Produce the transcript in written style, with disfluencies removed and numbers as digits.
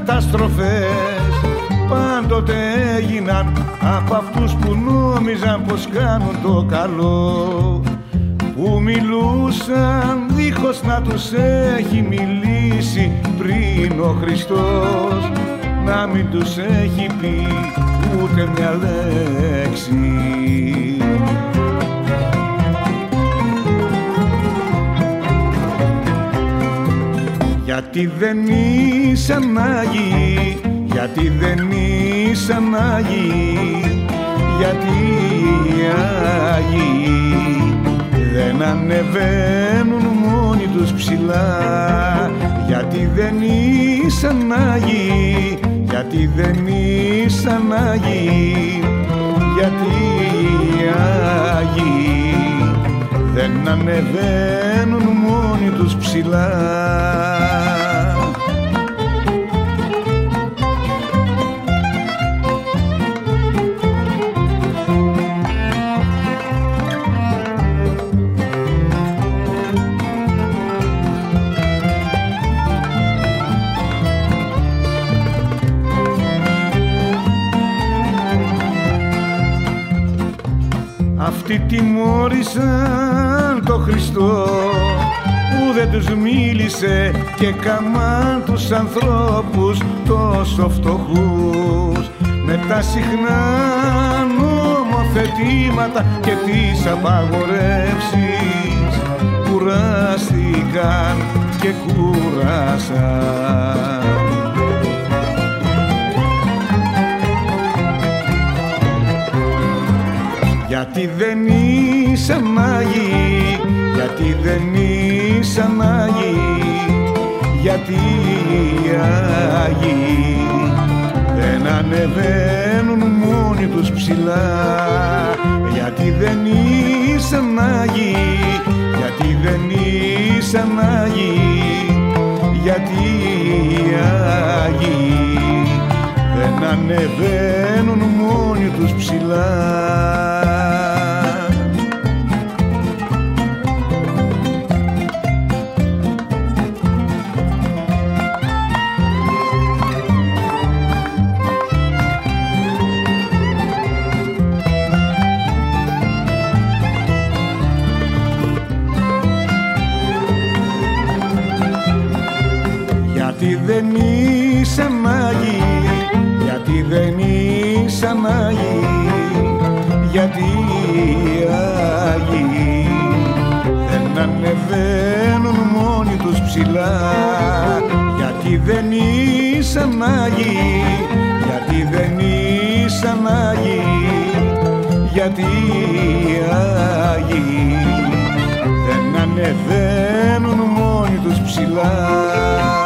καταστροφές πάντοτε έγιναν από αυτούς που νόμιζαν πως κάνουν το καλό, που μιλούσαν δίχως να τους έχει μιλήσει πριν ο Χριστός, να μην τους έχει πει ούτε μια λέξη. Γιατί δεν ήσαν Άγιοι, γιατί δεν ήσαν Άγιοι, γιατί οι Άγιοι δεν ανεβαίνουν μόνοι τους ψηλά, γιατί δεν ήσαν Άγιοι, γιατί δεν ήσαν Άγιοι, γιατί οι Άγιοι δεν ανεβαίνουν μόνοι τους ψηλά. Αυτοί τιμώρησαν το Χριστό που δεν τους μίλησε και καμάν τους ανθρώπους τόσο φτωχούς, με τα συχνά νομοθετήματα και τις απαγορεύσεις κουράστηκαν και κουράσαν. Γιατί δεν ήσαν Άγιοι, γιατί δεν ήσαν Άγιοι, γιατί οι Άγιοι δεν ανεβαίνουν μόνοι τους ψηλά, γιατί δεν ήσαν Άγιοι, γιατί δεν ήσαν Άγιοι, γιατί οι Άγιοι δεν ανεβαίνουν μόνοι τους ψηλά. Γιατί δεν ήσαν Άγιοι, γιατί δεν ήσαν Άγιοι, γιατί οι Άγιοι δεν ανεβαίνουν μόνοι τους ψηλά, γιατί δεν ήσαν Άγιοι, γιατί δεν ήσαν Άγιοι, γιατί οι Άγιοι δεν ανεβαίνουν μόνοι τους ψηλά.